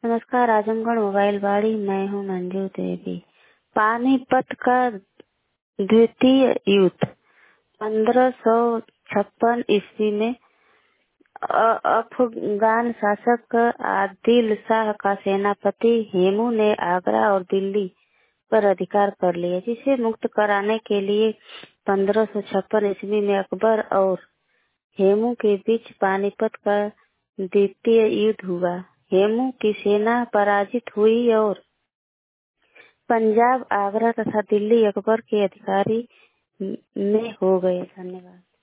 नमस्कार, आजमगढ़ मोबाइल वाड़ी। मैं हूँ मंजू देवी। पानीपत का द्वितीय युद्ध 1556 ईस्वी में अफगान शासक आदिल शाह का सेनापति हेमू ने आगरा और दिल्ली पर अधिकार कर लिया, जिसे मुक्त कराने के लिए 1556 ईस्वी में अकबर और हेमू के बीच पानीपत का द्वितीय युद्ध हुआ। हेमू की सेना पराजित हुई और पंजाब, आगरा तथा दिल्ली अकबर के अधिकारी में हो गए। धन्यवाद।